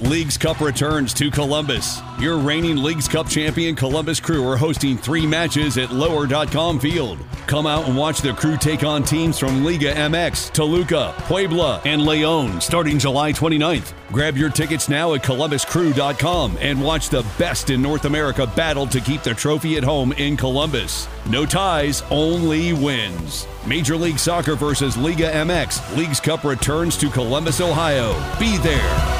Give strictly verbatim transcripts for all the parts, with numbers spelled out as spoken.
Leagues Cup returns to Columbus. Your reigning Leagues Cup champion Columbus Crew are hosting three matches at lower dot com Field. Come out and watch the Crew take on teams from Liga M X, Toluca, Puebla, and León starting July twenty-ninth. Grab your tickets now at columbus crew dot com and watch the best in North America battle to keep the trophy at home in Columbus. No ties, only wins. Major League Soccer versus Liga M X. Leagues Cup returns to Columbus, Ohio. Be there.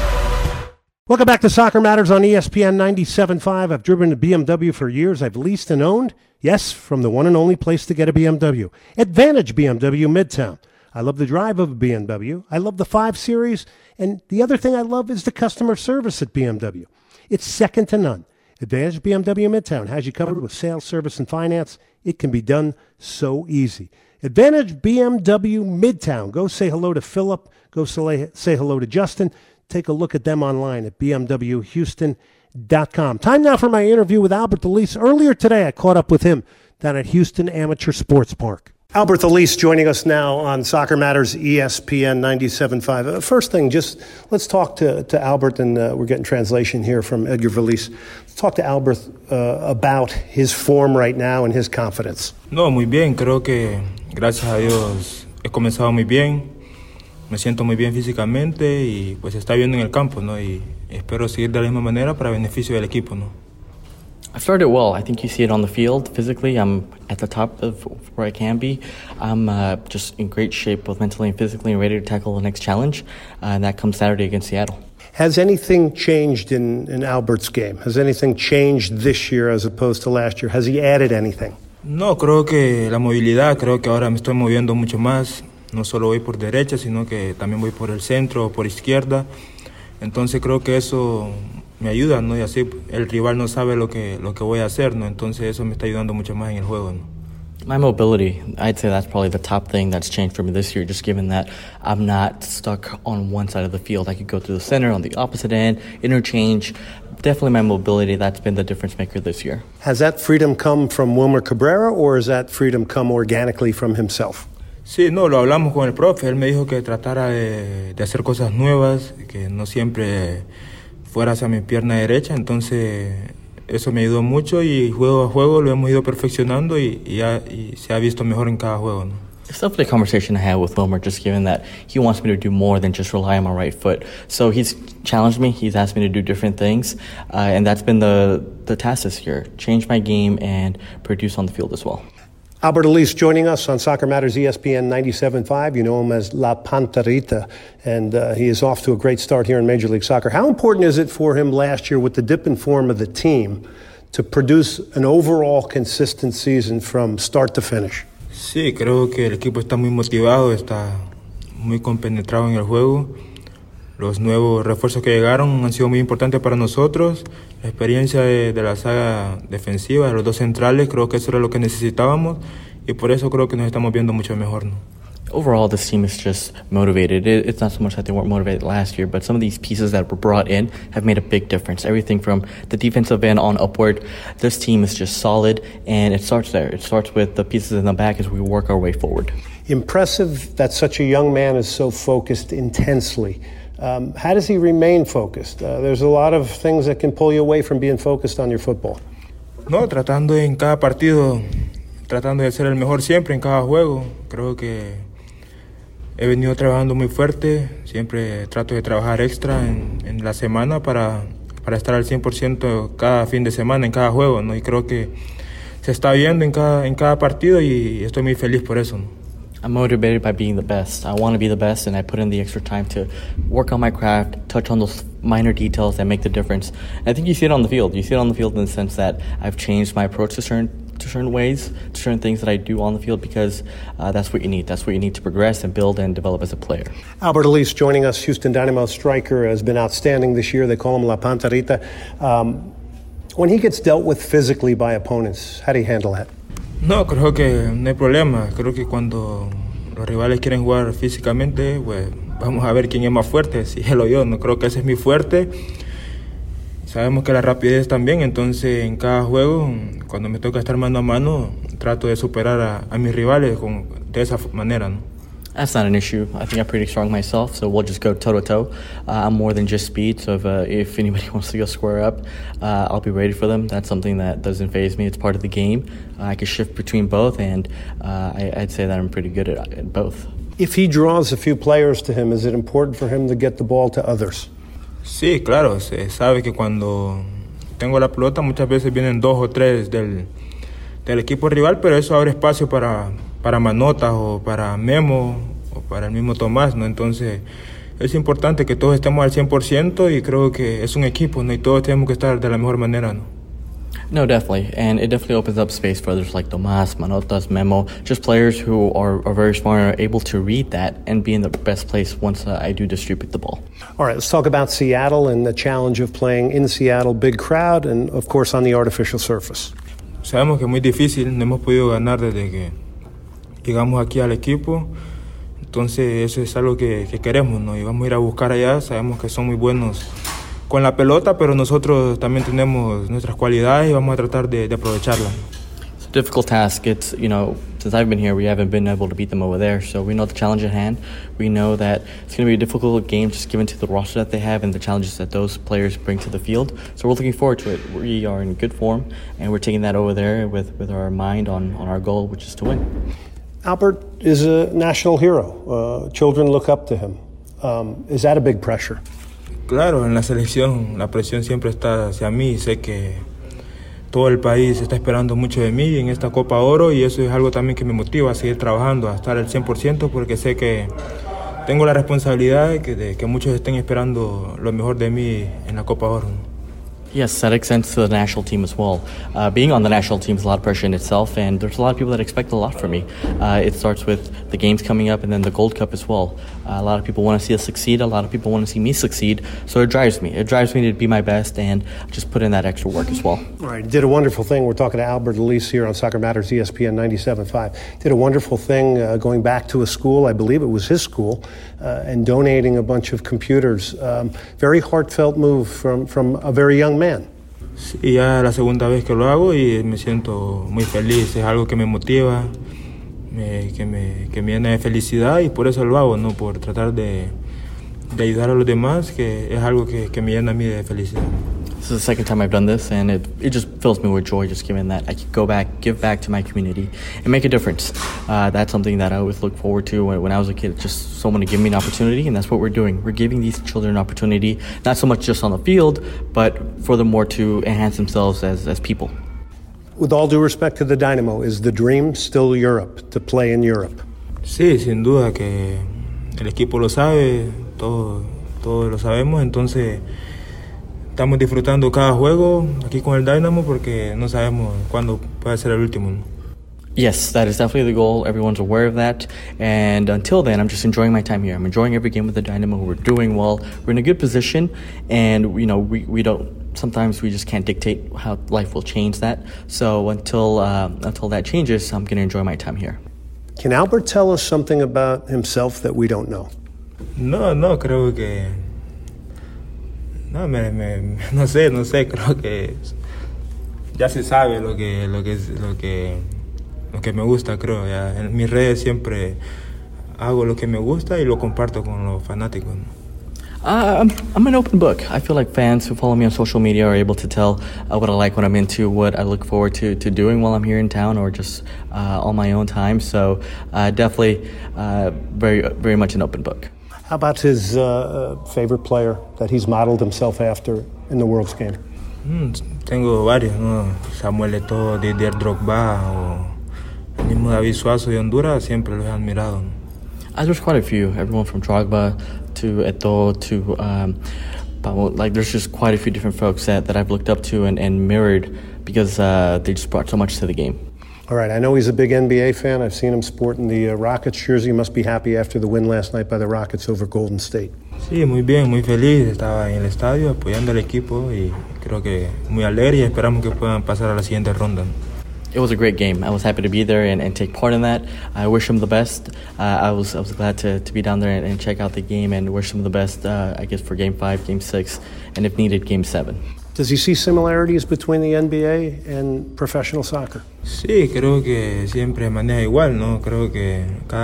Welcome back to Soccer Matters on E S P N ninety-seven point five. I've driven a B M W for years. I've leased and owned, yes, from the one and only place to get a B M W. Advantage B M W Midtown. I love the drive of a B M W. I love the five Series. And the other thing I love is the customer service at B M W. It's second to none. Advantage B M W Midtown has you covered with sales, service, and finance. It can be done so easy. Advantage B M W Midtown. Go say hello to Philip. Go say, say hello to Justin. Take a look at them online at b m w houston dot com. Time now for my interview with Albert Elise. Earlier today, I caught up with him down at Houston Amateur Sports Park. Albert Elise joining us now on Soccer Matters E S P N ninety-seven point five. Uh, first thing, just let's talk to, to Albert, and uh, we're getting translation here from Edgar Valise. Let's talk to Albert uh, about his form right now and his confidence. No, muy bien. Creo que, gracias a Dios, he comenzado muy bien. Me siento muy bien físicamente y pues se está viendo en el campo, ¿no? Y espero seguir de la misma manera para beneficio del equipo, ¿no? I've started well. I think you see it on the field. Physically, I'm at the top of where I can be. I'm uh, just in great shape, both mentally and physically, and ready to tackle the next challenge, uh, and that comes Saturday against Seattle. Has anything changed in, in Albert's game? Has anything changed this year as opposed to last year? Has he added anything? No, creo que la movilidad, creo que ahora me estoy moviendo mucho más. No solo voy por derecha, sino que también voy por el centro o por izquierda. Entonces creo que eso me ayuda, ¿no? Y así el rival no sabe lo que, lo que voy a hacer, ¿no? Entonces eso me está ayudando mucho más en el juego, ¿no? My mobility, I'd say that's probably the top thing that's changed for me this year, just given that I'm not stuck on one side of the field. I could go to the center, on the opposite end, interchange. Definitely my mobility, that's been the difference maker this year. Has that freedom come from Wilmer Cabrera, or has that freedom come organically from himself? Sí, no, lo hablamos con el profe. Él me dijo que tratara de, de hacer cosas nuevas, que no siempre fuera hacia mi pierna derecha. Entonces, eso me ayudó mucho y juego a juego lo hemos ido perfeccionando y, y, ha, y se ha visto mejor en cada juego, ¿no? It's definitely a conversation I had with Wilmer, just given that he wants me to do more than just rely on my right foot. So he's challenged me. He's asked me to do different things. Uh, and that's been the, the task this year, change my game and produce on the field as well. Albert Elise joining us on Soccer Matters E S P N ninety-seven point five. You know him as La Panterita, and uh, he is off to a great start here in Major League Soccer. How important is it for him last year with the dip in form of the team to produce an overall consistent season from start to finish? Sí, creo que el equipo está muy motivado, está muy compenetrado en el juego. Los nuevos refuerzos que llegaron han sido muy importantes para nosotros. La experiencia de, de la saga defensiva, de los dos centrales, creo que eso era lo que necesitábamos y por eso creo que nos estamos viendo mucho mejor, ¿no? Overall, this team is just motivated. It, it's not so much that they weren't motivated last year, but some of these pieces that were brought in have made a big difference. Everything from the defensive end on upward, this team is just solid, and it starts there. It starts with the pieces in the back as we work our way forward. Impressive that such a young man is so focused intensely. Um, how does he remain focused? Uh, there's a lot of things that can pull you away from being focused on your football. No, tratando en cada partido, tratando de ser el mejor siempre en cada juego. Creo que he venido trabajando muy fuerte. Siempre trato de trabajar extra en, en la semana para, para estar al cien por ciento cada fin de semana en cada juego, ¿no? Y creo que se está viendo en cada, en cada partido y estoy muy feliz por eso, ¿no? I'm motivated by being the best. I want to be the best, and I put in the extra time to work on my craft, touch on those minor details that make the difference. And I think you see it on the field. You see it on the field in the sense that I've changed my approach to certain to certain ways, to certain things that I do on the field, because uh, that's what you need. That's what you need to progress and build and develop as a player. Albert Elise joining us, Houston Dynamo striker, has been outstanding this year. They call him La Panterita. Um, when he gets dealt with physically by opponents, how do you handle that? No, creo que no hay problema. Creo que cuando los rivales quieren jugar físicamente, pues vamos a ver quién es más fuerte, si él o yo. No creo que ese es mi fuerte. Sabemos que la rapidez también, entonces en cada juego, cuando me toca estar mano a mano, trato de superar a, a mis rivales con, de esa manera, ¿no? That's not an issue. I think I'm pretty strong myself, so we'll just go toe-to-toe. Uh, I'm more than just speed, so if, uh, if anybody wants to go square up, uh, I'll be ready for them. That's something that doesn't faze me. It's part of the game. Uh, I can shift between both, and uh, I, I'd say that I'm pretty good at, at both. If he draws a few players to him, is it important for him to get the ball to others? Sí, claro. Se sabe que cuando tengo la pelota muchas veces vienen dos o tres del, del equipo rival, pero eso abre espacio para... para Manotas o para Memo o para el mismo Tomás, ¿no? Entonces es importante que todos estemos al cien por ciento y creo que es un equipo, ¿no? Y todos tenemos que estar de la mejor manera, ¿no? No, definitely. And it definitely opens up space for others like Tomás, Manotas, Memo, just players who are, are very smart and are able to read that and be in the best place once uh, I do distribute the ball. All right, let's talk about Seattle and the challenge of playing in Seattle, big crowd, and of course on the artificial surface. Sabemos que es muy difícil, no hemos podido ganar desde que llegamos aquí al equipo, entonces eso es algo que, que queremos, ¿no? Y vamos a ir a buscar allá, sabemos que son muy buenos con la pelota, pero nosotros también tenemos nuestras cualidades y vamos a tratar de, de aprovecharlas. It's a difficult task. It's, you know, since I've been here, we haven't been able to beat them over there, so we know the challenge at hand. We know that it's going to be a difficult game just given to the roster that they have and the challenges that those players bring to the field. So we're looking forward to it. We are in good form, and we're taking that over there with, with our mind on, on our goal, which is to win. Albert is a national hero. Uh, children look up to him. Um, is that a big pressure? Claro, en la selección la presión siempre está hacia mí. Sé que todo el país está esperando mucho de mí en esta Copa Oro y eso es algo también que me motiva a seguir trabajando, a estar al cien por ciento porque sé que tengo la responsabilidad de que, de que muchos estén esperando lo mejor de mí en la Copa Oro. Yes, that extends to the national team as well. Uh, being on the national team is a lot of pressure in itself, and there's a lot of people that expect a lot from me. Uh, it starts with the games coming up and then the Gold Cup as well. Uh, a lot of people want to see us succeed. A lot of people want to see me succeed. So it drives me. It drives me to be my best and just put in that extra work as well. All right, did a wonderful thing. We're talking to Albert Elise here on Soccer Matters E S P N ninety-seven point five. Did a wonderful thing uh, going back to a school, I believe it was his school, uh, and donating a bunch of computers. Um, very heartfelt move from, from a very young man. Sí, ya la segunda vez que lo hago y me siento muy feliz. Es algo que me motiva, me, que, me, que me llena de felicidad y por eso lo hago, ¿no? Por tratar de, de ayudar a los demás, que es algo que, que me llena a mí de felicidad. This is the second time I've done this, and it, it just fills me with joy just given that I can go back, give back to my community, and make a difference. Uh, that's something that I always look forward to when, when I was a kid, just someone to give me an opportunity, and that's what we're doing. We're giving these children an opportunity, not so much just on the field, but for them more to enhance themselves as, as people. With all due respect to the Dynamo, is the dream still Europe, to play in Europe? Sí, sin duda que el equipo lo sabe, todos todo lo sabemos, entonces estamos disfrutando cada juego aquí con el Dynamo porque no sabemos cuándo puede ser el último, ¿no? Yes, that is definitely the goal. Everyone's aware of that. And until then, I'm just enjoying my time here. I'm enjoying every game with the Dynamo. We're doing well. We're in a good position. And, you know, we, we don't, sometimes we just can't dictate how life will change that. So until, uh, until that changes, I'm going to enjoy my time here. Can Albert tell us something about himself that we don't know? No, no, creo que... No, me, me, no sé, no sé, creo que ya se sabe lo que, lo que, lo que, lo que me gusta, creo. Ya. En mis redes siempre hago lo que me gusta y lo comparto con los fanáticos, ¿no? Uh, I'm, I'm an open book. I feel like fans who follow me on social media are able to tell uh, what I like, what I'm into, what I look forward to, to doing while I'm here in town or just uh, on my own time. So uh, definitely uh, very, very much an open book. How about his uh, favorite player that he's modeled himself after in the World's game? Mm, tengo varios, ¿no? Samuel Eto'o, Didier Drogba o el mismo David Suazo de Honduras, siempre los he admirado, ¿no? Uh, there's quite a few. Everyone from Drogba to Eto'o to um, like there's just quite a few different folks that, that I've looked up to and, and mirrored because uh, they just brought so much to the game. All right, I know he's a big N B A fan. I've seen him sporting the uh, Rockets jersey. He must be happy after the win last night by the Rockets over Golden State. Sí, muy bien, muy feliz. Estaba en el estadio apoyando al equipo y creo que muy alegre y esperamos que puedan pasar a la siguiente ronda. It was a great game. I was happy to be there and, and take part in that. I wish him the best. Uh, I was I was glad to, to be down there and, and check out the game and wish him the best, uh, I guess, for Game five, Game six, and if needed, Game seven. Does he see similarities between the N B A and professional soccer? Sí, creo que siempre maneja igual, ¿no? Creo que cada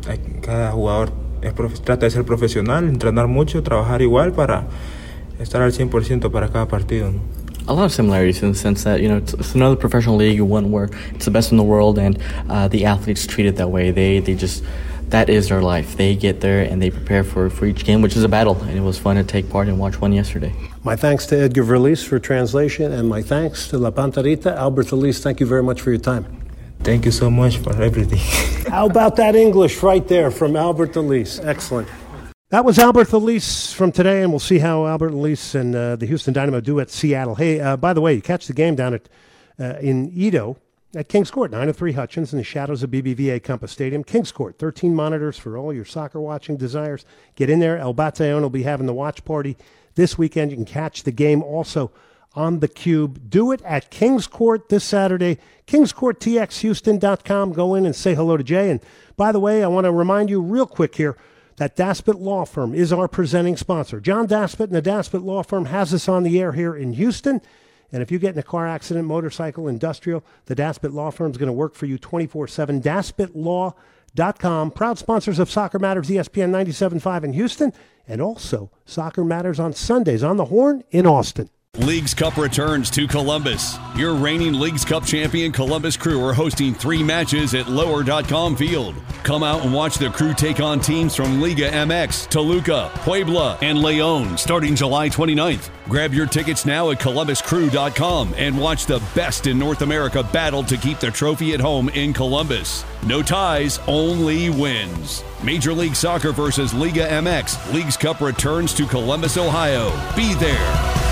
cada jugador es, trata de ser profesional, entrenar mucho, trabajar igual para estar al cien por ciento para cada partido, ¿no? A lot of similarities in the sense that, you know, it's, it's another professional league, one where it's the best in the world, and uh, the athletes treat it that way. They they just, that is their life. They get there and they prepare for, for each game, which is a battle, and it was fun to take part and watch one yesterday. My thanks to Edgar Verlies for translation, and my thanks to La Panterita. Albert Verlies, thank you very much for your time. Thank you so much for everything. How about that English right there from Albert Verlies? Excellent. That was Albert Verlies from today, and we'll see how Albert Verlies and uh, the Houston Dynamo do at Seattle. Hey, uh, by the way, you catch the game down at uh, in Edo at Kings Court, nine oh three Hutchins, in the shadows of B B V A Compass Stadium. Kings Court, thirteen monitors for all your soccer watching desires. Get in there. El Batallon will be having the watch party this weekend. You can catch the game also on the Cube. Do it at Kings Court this Saturday. Kings Court T X Houston dot com. Go in and say hello to Jay. And by the way, I want to remind you real quick here that Daspit Law Firm is our presenting sponsor. John Daspit and the Daspit Law Firm has us on the air here in Houston. And if you get in a car accident, motorcycle, industrial, the Daspit Law Firm is going to work for you twenty-four seven. Daspit Law dot com. Proud sponsors of Soccer Matters, E S P N ninety-seven point five in Houston, and also Soccer Matters on Sundays on the Horn in Austin. Leagues Cup returns to Columbus. Your reigning Leagues Cup champion Columbus Crew are hosting three matches at lower dot com Field. Come out and watch the Crew take on teams from Liga M X, Toluca, Puebla, and León starting July twenty-ninth. Grab your tickets now at Columbus Crew dot com and watch the best in North America battle to keep the trophy at home in Columbus. No ties, only wins. Major League Soccer versus Liga M X. Leagues Cup returns to Columbus, Ohio. Be there.